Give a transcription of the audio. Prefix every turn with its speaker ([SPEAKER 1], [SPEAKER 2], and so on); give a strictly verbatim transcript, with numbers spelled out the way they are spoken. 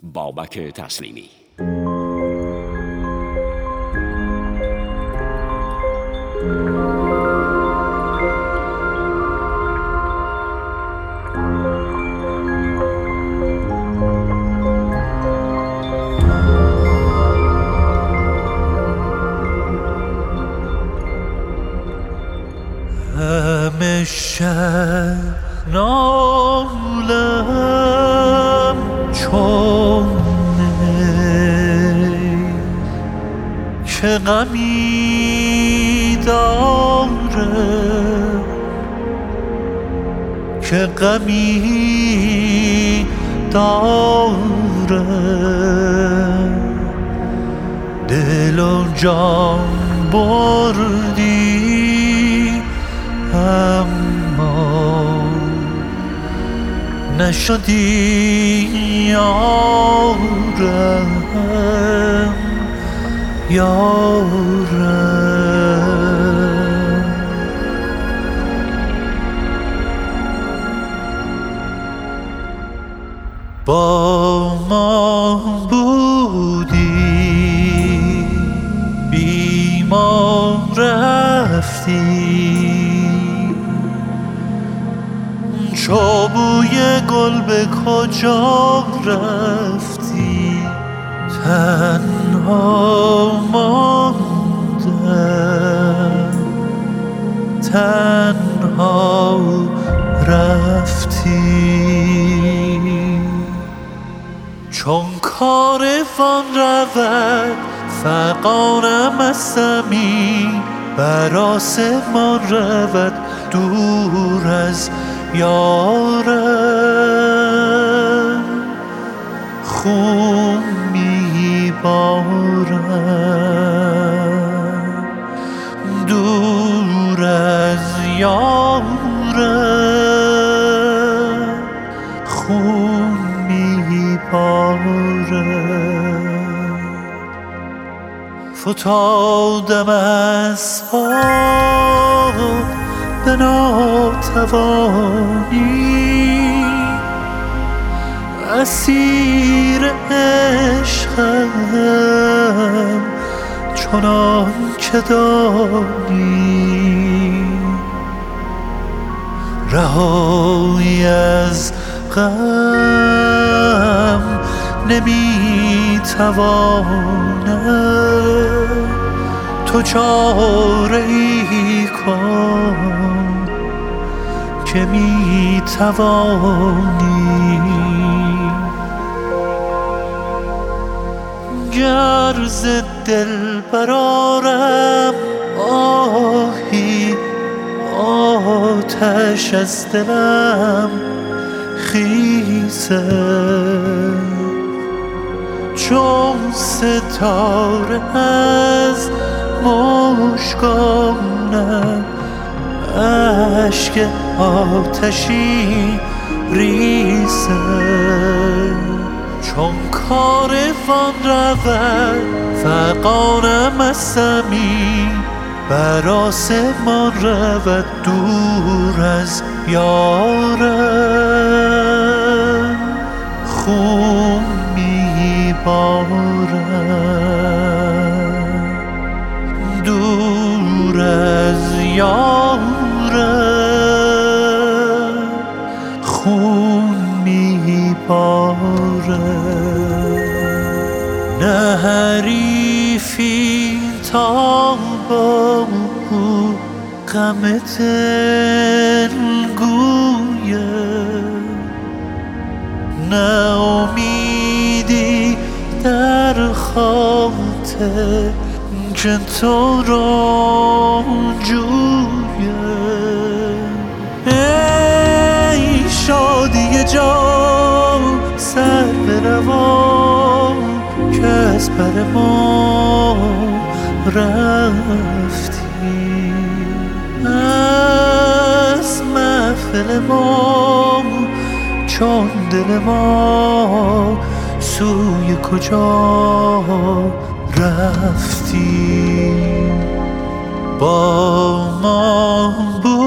[SPEAKER 1] بابک تسلیمی.
[SPEAKER 2] همیشه نالم چون نی که غمی داره که غمی داره دل و جان بردی اما نشدی یارم یارم با ما بودی بی ما رفتی چو بوی گل به کجا رفتی تنها ماندم تنها رفتی چون کاروان رود فغانم از زمین بر آسمان رود دور از یارم خون میبارم دور از یارم خون میبارم فتادم از پا به ناتوانی اسیر عشقم چنان که دانی رهایی از غم نمیتوانم تو چاره ای کن که میتوانی گر ز دل برآرم آهی آتش از دلم خیزد چون ستاره از مژگانم اشک آتشی ریزد چون کاروان رود فغانم از زمین بر آسمان رود دور از یارم خون میبارم دور از یارم خون میبارم نه حریفی تا با غم دل گویم نه امیدی در خاطر که تو را جویم ای شادی جان سر به روان که از بر ما رفتی از محفل ما چون دل ما سوی کجا رفتی با ما بود